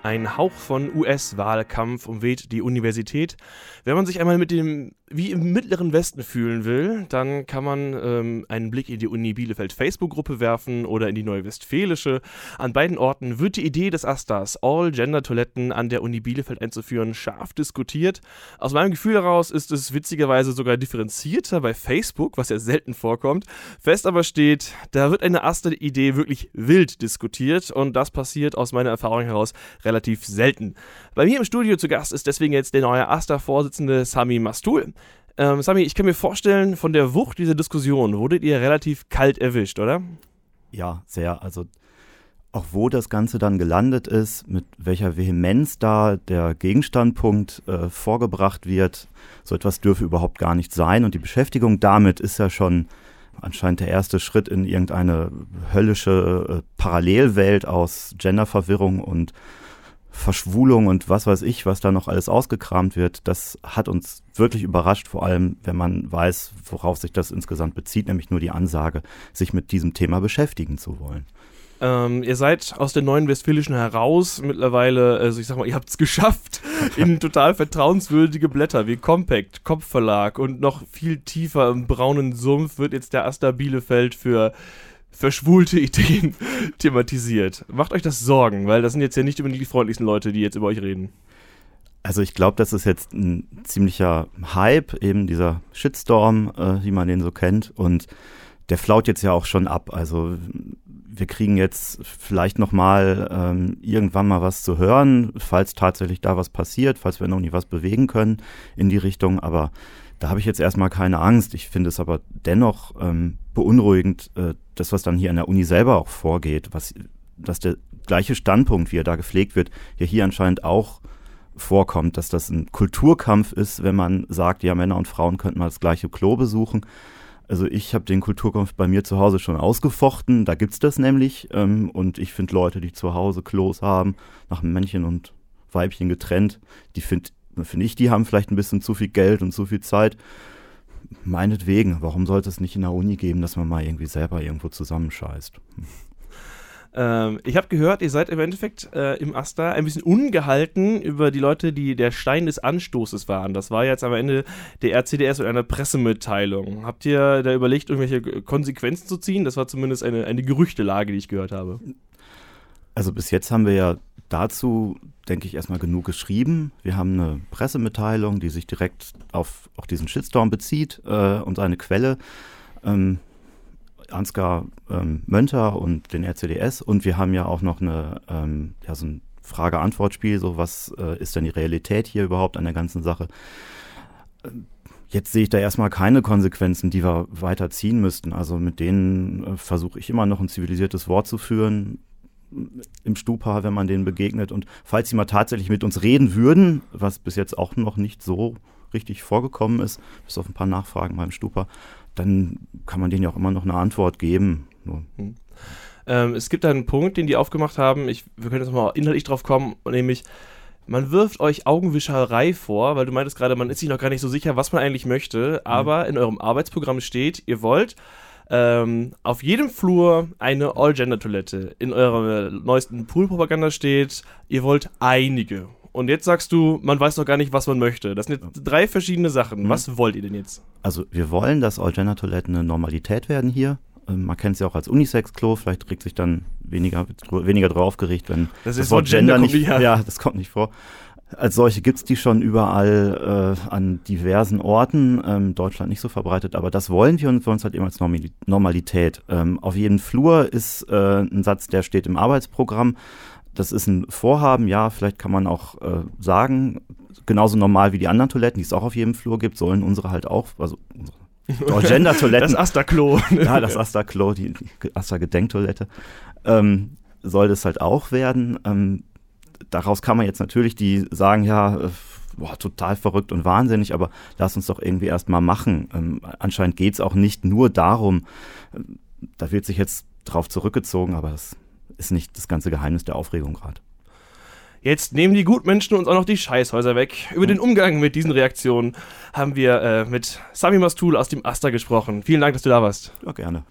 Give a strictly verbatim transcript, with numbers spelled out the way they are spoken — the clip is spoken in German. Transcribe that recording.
Ein Hauch von U S-Wahlkampf umweht die Universität. Wenn man sich einmal mit dem wie im Mittleren Westen fühlen will, dann kann man ähm, einen Blick in die Uni Bielefeld Facebook-Gruppe werfen oder in die Neue Westfälische. An beiden Orten wird die Idee des Asters, All-Gender-Toiletten an der Uni Bielefeld einzuführen, scharf diskutiert. Aus meinem Gefühl heraus ist es witzigerweise sogar differenzierter bei Facebook, was ja selten vorkommt. Fest aber steht, da wird eine Aster-Idee wirklich wild diskutiert und das passiert aus meiner Erfahrung heraus relativ selten. Bei mir im Studio zu Gast ist deswegen jetzt der neue Aster-Vorsitzende Sami Mastul. Ähm, Sami, ich kann mir vorstellen, von der Wucht dieser Diskussion wurdet ihr relativ kalt erwischt, oder? Ja, sehr. Also auch wo das Ganze dann gelandet ist, mit welcher Vehemenz da der Gegenstandpunkt äh, vorgebracht wird, so etwas dürfe überhaupt gar nicht sein. Und die Beschäftigung damit ist ja schon anscheinend der erste Schritt in irgendeine höllische äh, Parallelwelt aus Genderverwirrung und Verschwulung und was weiß ich, was da noch alles ausgekramt wird. Das hat uns wirklich überrascht, vor allem wenn man weiß, worauf sich das insgesamt bezieht, nämlich nur die Ansage, sich mit diesem Thema beschäftigen zu wollen. Ähm, ihr seid aus der Neuen Westfälischen heraus mittlerweile, also ich sag mal, ihr habt es geschafft, in total vertrauenswürdige Blätter wie Compact, Kopfverlag und noch viel tiefer im braunen Sumpf wird jetzt der Aster Bielefeld für verschwulte Ideen thematisiert. Macht euch das Sorgen, weil das sind jetzt ja nicht unbedingt die freundlichsten Leute, die jetzt über euch reden. Also ich glaube, das ist jetzt ein ziemlicher Hype, eben dieser Shitstorm, äh, wie man den so kennt, und der flaut jetzt ja auch schon ab. Also wir kriegen jetzt vielleicht nochmal ähm, irgendwann mal was zu hören, falls tatsächlich da was passiert, falls wir noch nie was bewegen können in die Richtung, aber da habe ich jetzt erstmal keine Angst. Ich finde es aber dennoch ähm, beunruhigend, äh, das, was dann hier an der Uni selber auch vorgeht, was, dass der gleiche Standpunkt, wie er da gepflegt wird, ja hier anscheinend auch vorkommt, dass das ein Kulturkampf ist, wenn man sagt, ja, Männer und Frauen könnten mal das gleiche Klo besuchen. Also ich habe den Kulturkampf bei mir zu Hause schon ausgefochten, da gibt's das nämlich. Ähm, und ich finde Leute, die zu Hause Klos haben, nach Männchen und Weibchen getrennt, die finde finde ich, die haben vielleicht ein bisschen zu viel Geld und zu viel Zeit. Meinetwegen, warum sollte es nicht in der Uni geben, dass man mal irgendwie selber irgendwo zusammenscheißt? Ähm, ich habe gehört, ihr seid im Endeffekt äh, im Aster ein bisschen ungehalten über die Leute, die der Stein des Anstoßes waren. Das war jetzt am Ende der R C D S und einer Pressemitteilung. Habt ihr da überlegt, irgendwelche Konsequenzen zu ziehen? Das war zumindest eine, eine Gerüchtelage, die ich gehört habe. Also bis jetzt haben wir ja dazu, denke ich, erstmal genug geschrieben. Wir haben eine Pressemitteilung, die sich direkt auf auch diesen Shitstorm bezieht äh, und seine Quelle, ähm, Ansgar ähm, Mönter und den R C D S. Und wir haben ja auch noch eine, ähm, ja, so ein Frage-Antwort-Spiel, so was äh, ist denn die Realität hier überhaupt an der ganzen Sache. Jetzt sehe ich da erstmal keine Konsequenzen, die wir weiter ziehen müssten. Also mit denen äh, versuche ich immer noch ein zivilisiertes Wort zu führen, im Stupa, wenn man denen begegnet. Und falls sie mal tatsächlich mit uns reden würden, was bis jetzt auch noch nicht so richtig vorgekommen ist, bis auf ein paar Nachfragen beim Stupa, dann kann man denen ja auch immer noch eine Antwort geben. Hm. Ähm, es gibt da einen Punkt, den die aufgemacht haben, ich, wir können jetzt mal inhaltlich drauf kommen, nämlich man wirft euch Augenwischerei vor, weil du meintest gerade, man ist sich noch gar nicht so sicher, was man eigentlich möchte, aber mhm. in eurem Arbeitsprogramm steht, ihr wollt Ähm, auf jedem Flur eine All-Gender-Toilette. In eurer neuesten Pool-Propaganda steht, ihr wollt einige. Und jetzt sagst du, man weiß noch gar nicht, was man möchte. Das sind jetzt drei verschiedene Sachen. Mhm. Was wollt ihr denn jetzt? Also wir wollen, dass All-Gender-Toiletten eine Normalität werden hier. Ähm, man kennt es ja auch als Unisex-Klo. Vielleicht regt sich dann weniger, weniger drauf aufgeregt, wenn das, das Wort Gender, Gender nicht, ja. ja, das kommt nicht vor. Als solche gibt es die schon überall äh, an diversen Orten, ähm, Deutschland nicht so verbreitet, aber das wollen wir und für uns halt eben als Normi- Normalität. Ähm, auf jedem Flur ist äh, ein Satz, der steht im Arbeitsprogramm. Das ist ein Vorhaben, ja, vielleicht kann man auch äh, sagen, genauso normal wie die anderen Toiletten, die es auch auf jedem Flur gibt, sollen unsere halt auch, also unsere Gender-Toiletten. Das Aster-Klo. Ja, das Aster-Klo, die, die Aster-Gedenktoilette, ähm, soll das halt auch werden. Ähm, Daraus kann man jetzt natürlich die sagen, ja, äh, boah, total verrückt und wahnsinnig, aber lass uns doch irgendwie erst mal machen. Ähm, anscheinend geht es auch nicht nur darum, äh, da wird sich jetzt drauf zurückgezogen, aber das ist nicht das ganze Geheimnis der Aufregung gerade. Jetzt nehmen die Gutmenschen uns auch noch die Scheißhäuser weg. Über den Umgang mit diesen Reaktionen haben wir äh, mit Sami Mastul aus dem Aster gesprochen. Vielen Dank, dass du da warst. Ja, gerne.